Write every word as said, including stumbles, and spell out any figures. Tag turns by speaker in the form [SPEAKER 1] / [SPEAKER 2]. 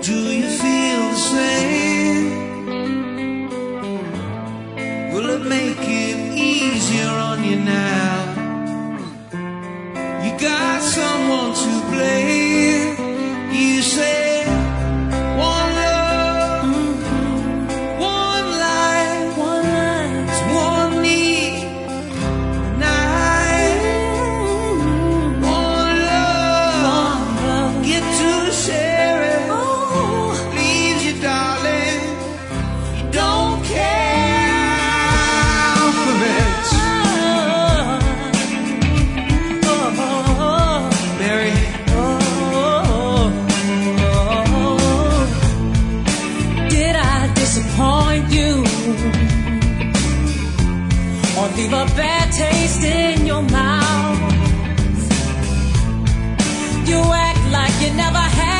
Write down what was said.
[SPEAKER 1] Do you feel the same? Will it make it easier on you now? You got someone to blame. You say one love, one life, one life, one need, night, one love, get to share it. Leaves you, darling, you don't care for it. Mary,
[SPEAKER 2] did I disappoint you or leave a bad taste in your mouth? You act like you never had